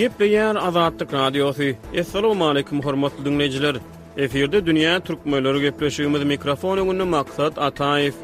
Gepleýär Azatlyk Radiosu. Assalamu alaykum hormatly dinleyijiler. Eferde dünýä türkmenleri gepleşigimiz mikrofon öňünde maksat Ataýew.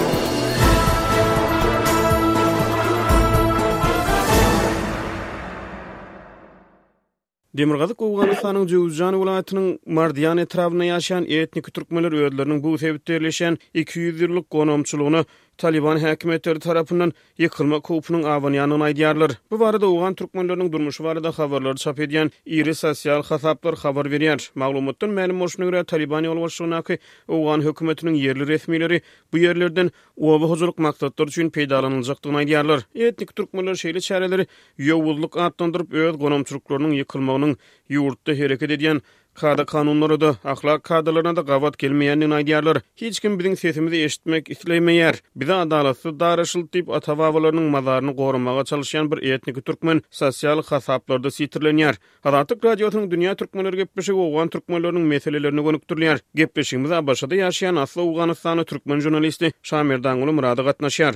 Demirgazyk Owganystanyň Jowzjan welaýatynyň Mardiýan etrawyna ýaşaýan etnik türkmenler öýdleriniň bu sebäplerleşen 200 ýyllyk gonomçylygyny Taliban häkimetleri tarapyndan ýykylma kopunyň awanyanyny aýdýarlar. Bu barada Owgan türkmenleriniň durmuşy barada habarlar çap edýän iri sosial hasaplar habar berýär. Maglumatdan ma'lum bolşuna görä Taliban ýolbaşçylygyny Owgan hökümetiniň yerli resmileri bu yerlerden owa huzurluk maksatlar üçin peýdalanyljakdygyny aýdýarlar. Etnik türkmenler şeýle çäreleri ýowuzlyk atlandyryp öz gonomçylyklarynyň ýykylmagynyň ýurtda hereket edýän kada kanunları da ahlak kadalarına da gavat gelmeýänini aýdýarlar. Hiç kim biziň sesimizi eşitmek isleýmeýär. Bize adalatly daraşyl diýip ata-babalarnyň mazaryny gorumaga çalışan bir etnik türkmen sosial hasaplarda sitirlenýär. Azatlyk radiosynyň dünýä türkmenleri gepleşigi Owgan türkmenleriniň meselelerini gönükdirýär. Gepleşigimiz Abaşada ýaşaýan asly Owganystany türkmen jurnalisti Şamerdanguly Murady gatnaşýar.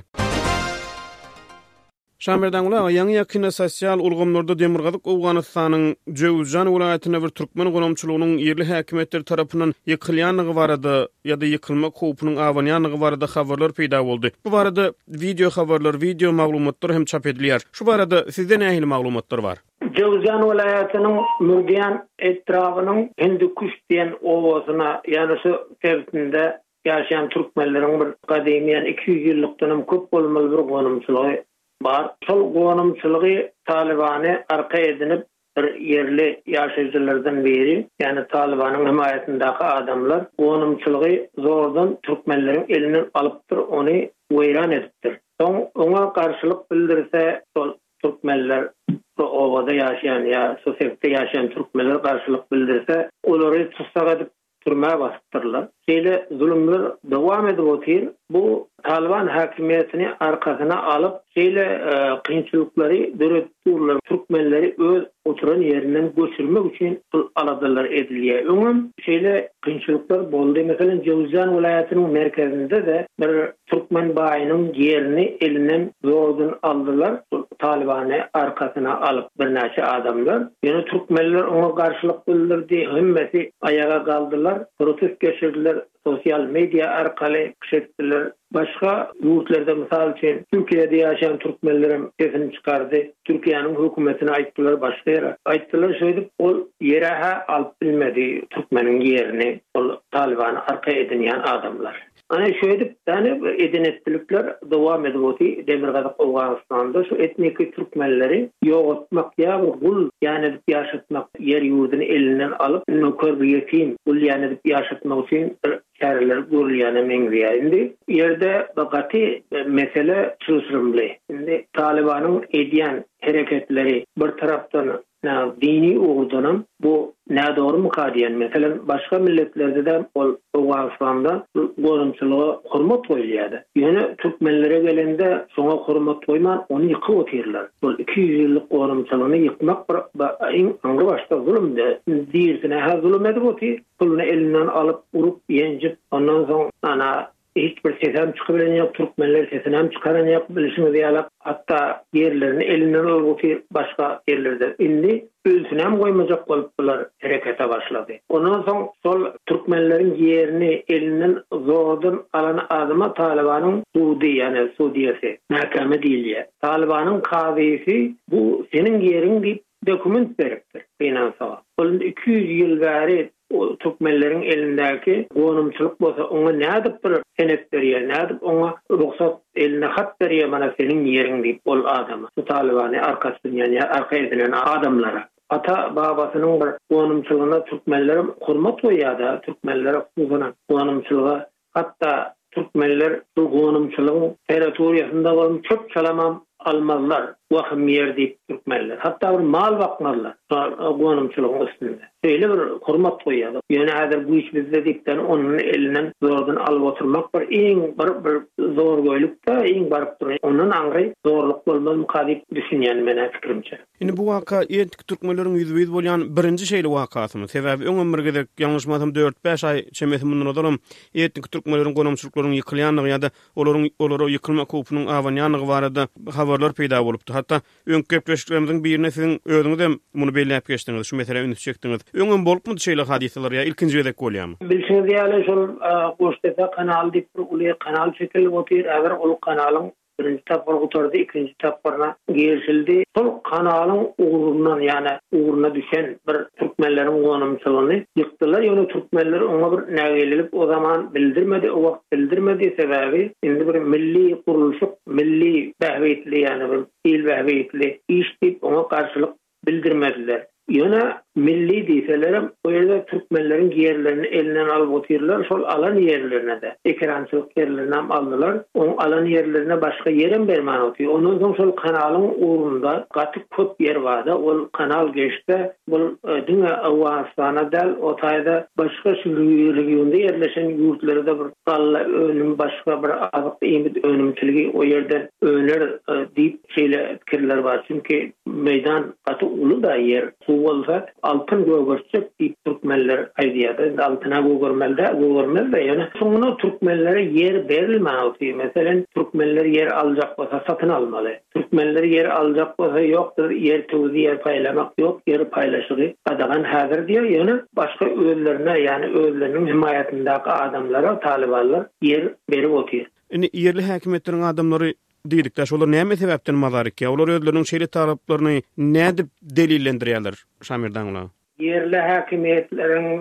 Şamerdanguly ýaňy ýakyna sosial ulgamlarda Demirgazyk Owganystanyň Jowzjan welaýatyna bir türkmen gonomçylygynyň ýerli häkimetleri tarapyndan ýykylýanlygy barada ýa-da ýykylma kopunyň awanýanlygy barada habarlar peýda boldy. Bu barada video habarlar, video maglumatlar hem çap edilýär. Şu barada sizde nähili maglumatlar bar? Jowzjan welaýatynyň Mardiýan etrawynyň Hindukuş diýen owasyna ýani şu sebäpinde ýaşaýan türkmenleriň bir gadymyň 200 ýyllykdan köp bolmaly bir gonomçylygy bar. Sol gonomçylygy Talibany arka edinip bir yerli ýaşaýjylardan biri, ýani Talibanyň himayetindäki adamlar gonomçylygy zordan türkmenleriň elinden alypdyr, ony weýran edipdir. Oňa garşylyk bildirse sol türkmenler owada ýaşaýan ýa sosiýetde ýaşaýan türkmenler garşylyk bildirse olary tutsak edip türmäge bastyrdyrlar. Şeýle zulümler dowam edip otyr. Bu Taliban häkimetini arkasyna alyp şeýle kynçylyklary döretdirler. Türkmenleri öz oturan ýerinden göçürmek üçin aladylar edilýär. Öňüm şeýle kynçylyklar boldy. Meselem Jowzjan welaýatynyň merkezinde de bir türkmen baýynyň ýerini elinden zordan aldylar. Talibany arkasyna alyp bir näçe adamlar. Ýöne türkmenler oňa garşylyk bildirdi. Hemmesi ayaga galdylar. Protest geçirdiler. Sosyal medya arkaly kişiler başga ýurtlarda misal üçin Türkiýede ýaşaýan türkmenlerim sesini çykardy. Türkiýanyň hökümetine aýtdylar, başga ýere aýtdylar, şeýdip ol ýere alyp bilmedi türkmeniň ýerini. Ol Talibany arka edinýän adamlar. Ana şeýdip ýani edinetlikler dowam edip oty. Demirgazyk Owganystanda şu etnik türkmenleri ýogatmak ýa-da gul ýani ýaşatmak ýer ýurduny elinden alyp nöker bir ýetim gul ýani ýaşatmak üçin çäreler görülýäne meňzeýär. Indi ýerde bagaty mesele çözülmeli. Indi Talibanyň edýän hereketleri bir tarapdan dini uğurdanım bu ne doğru mu kadiyen? Mesela başka milletlerde de Owganystanda gorumçylyga hormat goýulýardy. Ýöne türkmenlere gelende soňa hormat goýman onu ýykyp otyrlar. Bu 200 ýyllyk gorumçylygyny ýykmak iň aňry başda zulümde. Diýersine ha zulüm edip otyr. Pulny elinden alyp urup ýenjip ondan soň ana hiç bir sesem çıkabilen Türkmenler sesini hem çıkaran yok bilişimiz ýalap hatta yerlerini elinden alıp başka yerlerde indi ölsün hem koymacak boluplar harekete başladı. Ondan soň sol Türkmenlerin yerini elinden zordan alan adama Talibanyň Suudi yani Suudiyesi mahkeme diýilýär. Talibanyň kazysi bu senin yerin diýip dokument beripdir. Finansa. Olun 200 ýyl bäri o Türkmenlerin elindäki gonumçylyk bolsa oňa nädip bir senet berýär, nädip oňa ruhsat eline hat berýär, mana senin ýeriň diýip ol adama. Bu Talibany arkasyna ýani arka edilen adamlara. Ata babasynyň bir gonumçylygyna Türkmenler hormat goýýardy, Türkmenlere hukugyna gonumçylyga hatta Türkmenler bu gonumçylygyň territoriýasynda bolan çöp çalamam almazlar. Wahym ýer diýip Türkmenler. Hatta bir mal bakmalar. Gonumçylygyň üstünde. Şeýle bir hormat goýýardy. Ýöne häzir bu iş bizde diýipden onuň elinden zordan alyp oturmak bir bir zor goýlukda iň baryp duran. Onuň aňry zorluk bolmaly mukadip düşünýän mene fikirimçe. Indi bu waka etnik türkmenleriň ýüzüňiz bolýan birinji şeýle wakasymy. Sebäbi öňümürgede ýalňyşmasam 4-5 aý çemesi mundan odaram etnik türkmenleriň gonomçylyklarynyň ýykylýanlygy ýa-da olary ýykylma kopunyň awanýanlygy barada habar ýaşabarlar peýda bolupdy. Hatda öňki köpleşiklerimizin birine siziň özüňiz hem muny belläp geçdiňiz, şu mesele üns çekdiňiz. Öňün bolupmy şeýle hadiseler ýa ilkinji wedek bolýarmy? Bilşiňiz ýaly şol goştata kanal diýip bir uly kanal çekilip otyr, agar ol kanalyň birinci tapar oturdu, ikinci taparına geçildi. Sol kanalın uğrundan yani uğruna düşen bir Türkmenlerin konumçuluğunu yıktılar. Yani Türkmenler ona bir nägelilip o zaman bildirmedi, o vakt bildirmedi sebebi şimdi bir milli kuruluşuk, milli behvetli yani bir il behvetli iş deyip ona karşılık bildirmediler. Yana milli diýselerim o ýerde Türkmenlerin yerlerini elinden alıp oturýarlar, şol alan yerlerine de ekrançylyk yerlerine aldylar. O alan yerlerine başga ýerim bermän otyr. Ondan soň şol kanalyň uğrunda gaty köp yer bardy. Ol kanal geçdi. Bu dünya Awganistana dal o taýda başga regionda yerleşen ýurtlarda bir galla önüm başga bir azyk emit önümçiligi o ýerden öner diýip şeýle pikirler bar. Çünki meýdan gaty uly da yer. Bolsa altın gögürçek Türkmenler aýdýardy. Altyna gögürmelde ýani soňra Türkmenlere yer berilmeli. Mesela Türkmenler yer aljak bolsa satyn almaly. Türkmenler yer aljak bolsa ýokdur, yer töwzi yer paýlamak ýok, yer paýlaşygy adagan häzir diýär. Ýani başga özlerine ýani özleriniň himayatyndaky adamlara talibanlar yer berip otyr. Indi yerli häkimetleriň adamlary diýdik, şolar näme sebäpden mazaryk ýa? Olar özleriniň şeýle taraplaryny nädip delillendirýärler Şamirdan ulan? Yerli häkimetleriň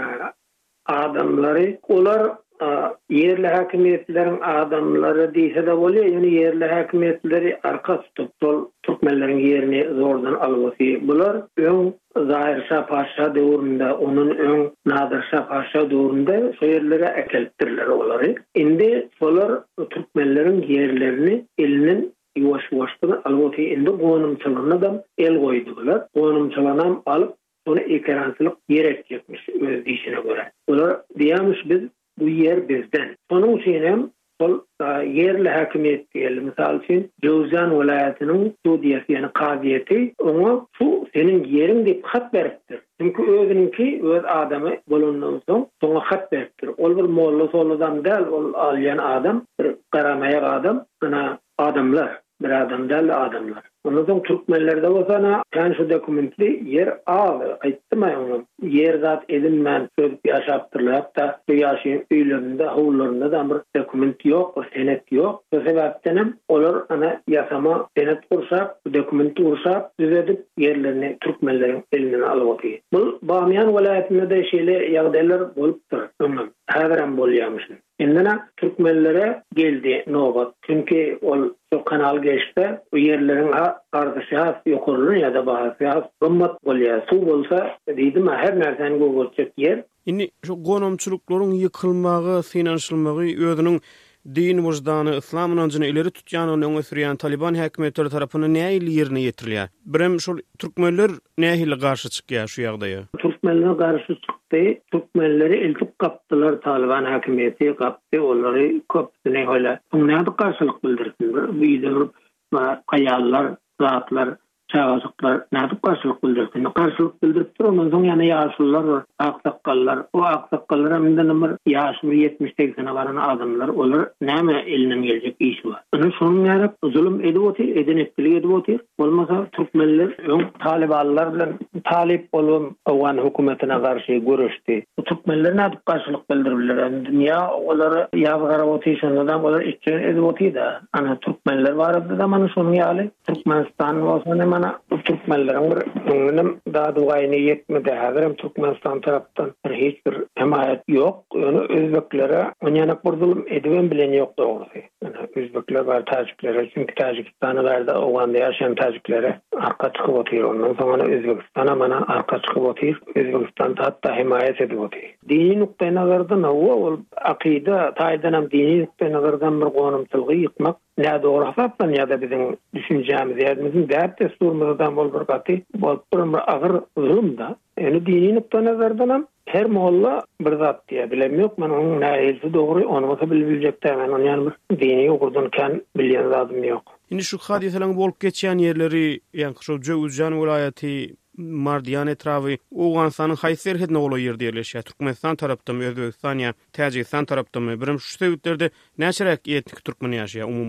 adamlary, olar yerli häkimetleriň adamlary diýse de bolýar, ýani yerli häkimetleri arka tutup Türkmenleriň ýerini zordan alyp bular öň Zahir Şah Paşa döwründe, onun öň Nadir Şah Paşa döwründe şo ýerlere äkelipdirler olary. Indi solar Türkmenleriň ýerlerini elinin ýuwaş-ýuwaşdyr alyp indi gonumçylygyna da el goýdylar. Gonumçylanam alyp onu ekrançylyk yer etjekmiş öz diýişine göre. Olar diýýärmiş biz bu yer bizden. Onun üçin hem sol yerli häkimet diýelim. Misal üçin Jowzan welaýatynyň Sudiýasy ýani kaziýeti ona şu senin yerin diýip hat beripdir. Çünki özüninki öz adamy bolandan soň soňa hat beripdir. Ol bir molla soladan däl, ol alýan adam, bir garamaýak adam, ana adamlar, bir adam däl adamlar. Ondan soň Türkmenlerde bolsa ýani şu dokumentli yer aly, aýtdymy onu. Yer zat edinmän söýüp ýaşapdyrlar. Hatda şu ýaşaýan öýlerinde, howlarynda da bir dokument ýok, bir senet ýok. Bu sebäpden olar ana ýasama senet kursak, bu dokumenti kursak, düzedip yerlerini Türkmenleriň elinden alyp otyr. Bu Bamyan welaýatynda da şeýle ýagdaýlar bolupdyr. Häzirem bolýarmyş. Indina Türkmenlere geldi nobat. Çünki ol şu kanal geçdi, o yerlerin ardyşy ýokurly ýa-da bahasy gymmat bolýar. Su bolsa diýdim her närseni gogurçak yer. Indi şu gonomçylyklaryň ýykylmagy, finanşylmagy özüniň din wujdany, islam inancını ileri tutýan öňe sürýän Taliban häkimetleri tarapynyň näil ýerine ýetirilýär. Birem şol türkmenler nähili garşy çykýar şu ýagdaýa? Türkmenler garşy çykdy. Türkmenleri eltip gapdylar, Taliban häkimeti gapdy, olary köpüne höle. Näde garşylyk bildirsin? Bu ýerde gaýallar, zatlar, çağızıklar näde garşylyk bildirsin? Garşylyk bildirip dur, ondan soň ýa-ni ýaşlylar bar, aksakallar. O aksakallara minden bir ýaşy 70-80 baran adamlar, olar näme elinden geljek iş bar. Onu şonuň ýaryp zulüm edip otyr, edenetlik edip otyr. Bolmasa Türkmenler öň talibanlar bilen talip bolup Awgan hökümetine garşy görüşdi. Bu Türkmenler näde garşylyk bildirirler? Dünýä olary ýazgara otyşyndan olar içe edip otyr da. Ana Türkmenler barada da mana şonuň ýaly Türkmenistan bolsa mana Türkmenleriň bir öňüne daha dugaýyny ýetmedi. Häzirem Türkmenistan tarapdan hiç bir himayet ýok. Ony özbeklere oňana burdulum edibem bilen ýok dogry. Özbekler bar, Tajiklere, çünki Tajikistanlarda Awganda ýaşaýan Tajiklere arka çykyp otyr. Ondan soň Özbekistana mana arka çykyp otyr. Özbekistan hatda himayet edip otyr. Dini nukta nazardan ol akida taýdan hem dini nukta nazardan bir gonumçylygy ýykmak näde dogry hasaplan ýa-da biziň düşünjämiz ýa-da däp desturmyzdan bolýar gaty bolýar bir agyr zulümda. Eni dini nukta nazardan hem her molla bir zat diye bilemiyok. Men onun nähilsi dogry, onu olsa biljekde. Men onu ýani bir dini okurdun kan bilýän zadym ýok. Indi şu hadiseleň bolup geçýän ýerleri, ýani şu Jowzan welaýaty, Mardiýan etrawy, Awganistanyň haýsy serhedine bolan ýer diýerler. Türkmenistan tarapdamy, Özbekistan ýa Täjikistan tarapdamy. Birim şu sebäplerde näçerek etnik türkmen ýaşaýar umumyň.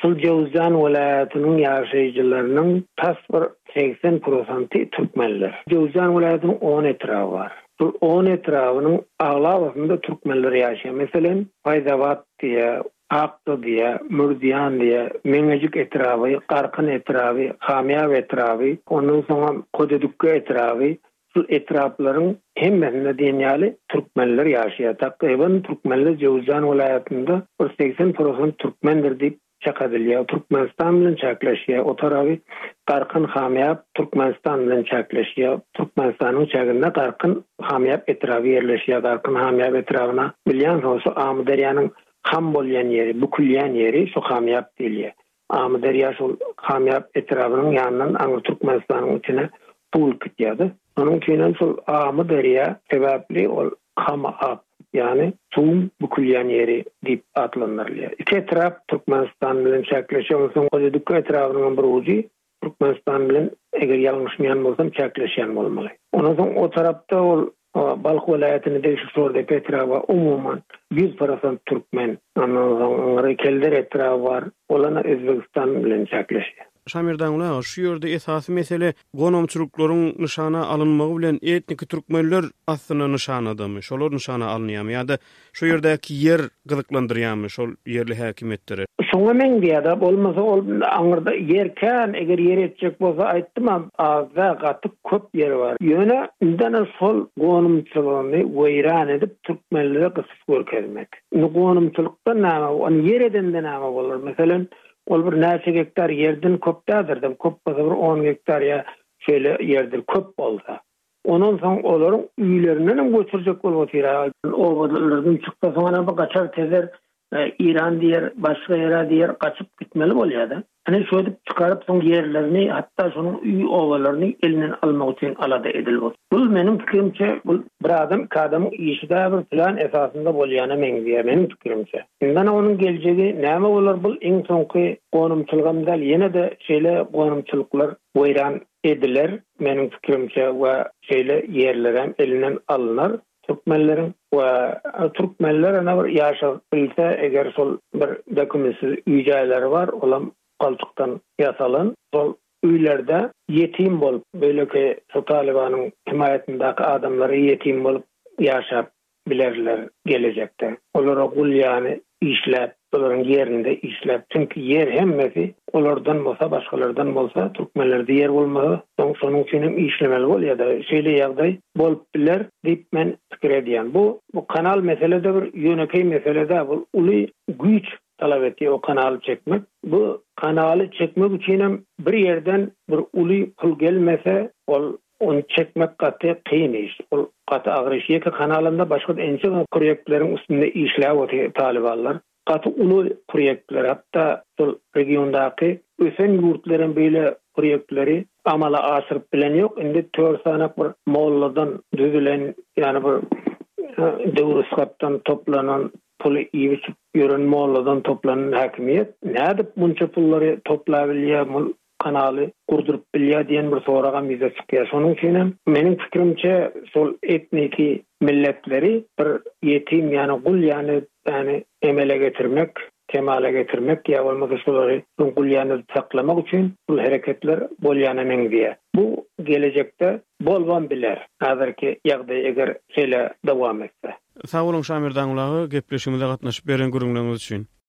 Sul Jowzjan welaýatynyň ýaşaýjylarynyň tasbir 80% türkmenler. Jowzjan welaýatynyň 10 etrawy bar. Bu 10 etrawynyň aglawasyna türkmenler ýaşaýar. Meselen, Faýdabat diýe, Akdy diýe, Mürdiýan diýe, Meňejik etrawy, Garkyn etrawy, Hamýab etrawy, ondan soňra Kodedükkä etrawy, şu etraplaryň hemmesinde dünýäli türkmenler ýaşaýar. Takriban türkmenler Jowzjan welaýatynda 80% türkmendir diýip çakadylýar. Türkmenistan bilen çaklaşýar. O tarapy Garkyn Hamýab Türkmenistan bilen çaklaşýar. Türkmenistanyň çagynda Garkyn Hamýab etrawy ýerleşýär. Garkyn Hamýab etrawyna bilýän bolsa Amudaryanyň ham bolýan ýeri, bükülýän ýeri şu Hamýab diýilýär. Amudarya şol Hamýab etrawynyň ýanyndan aňy Türkmenistanyň içine pul gitýärdi. Onuň üçin şol Amudarya sebäpli ol Hamýab yani suwun bükülýän ýeri diýip atlanyrlar. İki etrap Türkmenistan bilen çaklaşýan soň Kodedükkä etrawynyň bir uji Türkmenistan bilen eger ýalňyşmaýan bolsam çaklaşýan bolmaly. Ondan soň o tarapda ol Balx welaýatyny deşikçilerde etrawa umumyň 100% türkmen, anlaryň kelder etrawy bar. Olana Özbegistan bilen çaklaşýar. Şamir Daňla şu ýerde esasy mesele gonomçylyklaryň nyşana alynmagy bilen etnik türkmenler aslynda nyşanadamy. Şolar nyşana alynýarmy ýa-da şu ýerdäki ýer gyzyklandyrýarmy şol ýerli häkimetleri? Şoňa men diýär, bolmasa ol aňyrda ýerken eger ýer etjek bolsa aýtdym, azda gaty köp ýer bar. Ýöne indana şol gonomçylygyny weýran edip türkmenlere gysyp görkezmek. Gonomçylykda näme, ony ýer edende näme bolar? Meselen ol bir näçe hektar ýerden köpdädir, köp bolsa bir 10 hektar ýa şeýle ýerdir köp bolsa. Ondan soň olaryň üýlerinden göçürjek bolup ýerer. Owalardan çyksa soňra bir gaçar tezer İran diýer, başga ýere diýer gaçyp gitmeli bolýar-da. Hani şu edip çıkarıp son yerlerini hatta şunun üy ovalarını elinden almak için alada edildi. Bu benim fikrimçe bu bir adam işide bir plan esasında bolyana meňdiýär benim fikrimçe. Bundan onun geleceği näme bolar bu iň soňky gonumçylygymda ýene de şeýle gonumçylyklar weýran ediler benim fikrimçe we şeýle yerler elinden alynar. Türkmenler ana bir ýaşap bilse eger sol bir dokumentsiz üýjäleri var, olam galçykdan ýasalan, sol üýlerde ýetim bolup, beýleki Talibanyň himayetindäki adamlary ýetim bolup ýaşap bilerler gelecekde. Olara gulýany işläp, olaryň ýerinde işläp, çünki ýer hemmesi olardan bolsa, başgalardan bolsa, türkmenlerde ýer bolmasa, şonuň üçin hem işlemeli bolýar-da. Şeýle ýagdaý bolup biler diýip men pikir edýän. Bu kanal meselede bir ýönekey meselede bu uly güýç talap etýär o kanaly çekmek. Bu kanaly çekmek üçin hem bir ýerden bir uly pul gelmese, onu çekmek gaty kyn iş. Ol gaty agyr iş. Ýeki kanalynda başga ençe proýektleriň üstünde işläp otyrýar talibanlar. Gaty uly proýektler, hatda şol regiondaky ösen ýurtlaryň beýle proýektleri amala aşyryp bilen ýok. Indi 4 sanak bir molladan düzülen, ýani bir döwrüskapdan toplanan puly ýygyp ýören molladan toplanan häkimiýet nädip munça pullary toplap bilýär, kanaly kurdurup bilýär diýen bir soraga bize çykýar. Şonuň üçin meniň fikrimçe şol etniki milletleri bir ýetim ýani gul ýani emele getirmek, kemale getirmek ýa bolmasa şolary gul ýani saklamak üçin bu hereketler bolýany meňdiýär. Bu gelecekde bolban biler. Häzirki ýagdaý eger şeýle dowam etse. Sag bolun Şamir Daňlagy, gepleşigimizde gatnaşyp beren gürüňleriniz üçin.